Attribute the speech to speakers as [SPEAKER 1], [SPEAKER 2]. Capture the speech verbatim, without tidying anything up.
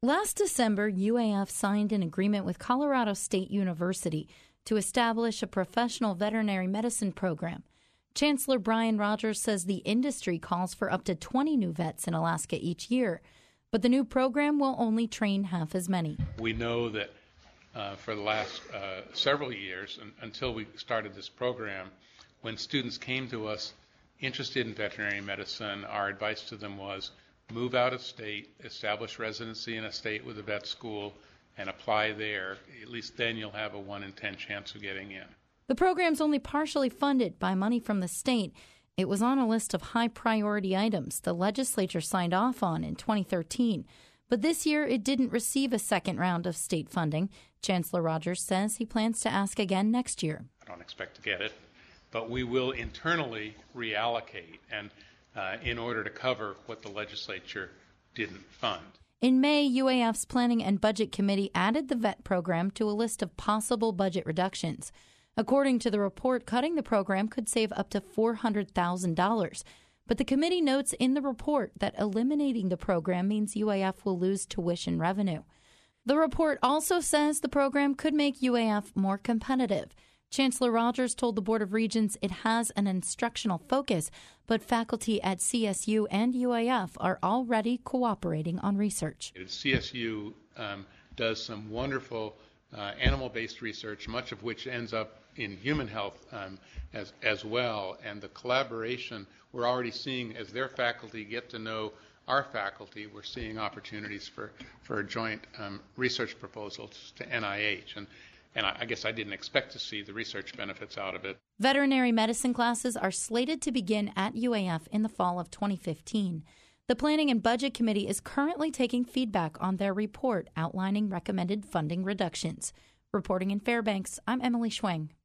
[SPEAKER 1] Last December, U A F signed an agreement with Colorado State University to establish a professional veterinary medicine program. Chancellor Brian Rogers says the industry calls for up to twenty new vets in Alaska each year, but the new program will only train half as many.
[SPEAKER 2] We know that uh, for the last uh, several years, un- until we started this program, when students came to us interested in veterinary medicine, our advice to them was move out of state, establish residency in a state with a vet school, and apply there. At least then you'll have a one in ten chance of getting in.
[SPEAKER 1] The program's only partially funded by money from the state. It was on a list of high-priority items the legislature signed off on in twenty thirteen. But this year, it didn't receive a second round of state funding. Chancellor Rogers says he plans to ask again next year.
[SPEAKER 2] I don't expect to get it, but we will internally reallocate and uh, in order to cover what the legislature didn't fund.
[SPEAKER 1] In May, U A F's Planning and Budget Committee added the vet program to a list of possible budget reductions. According to the report, cutting the program could save up to four hundred thousand dollars. But the committee notes in the report that eliminating the program means U A F will lose tuition revenue. The report also says the program could make U A F more competitive. Chancellor Rogers told the Board of Regents it has an instructional focus, but faculty at C S U and U A F are already cooperating on research.
[SPEAKER 2] C S U um, does some wonderful uh, animal-based research, much of which ends up in human health um, as, as well, and the collaboration we're already seeing as their faculty get to know our faculty, we're seeing opportunities for, for joint um, research proposals to N I H. And And I guess I didn't expect to see the research benefits out of it.
[SPEAKER 1] Veterinary medicine classes are slated to begin at U A F in the fall of twenty fifteen. The Planning and Budget Committee is currently taking feedback on their report outlining recommended funding reductions. Reporting in Fairbanks, I'm Emily Schweng.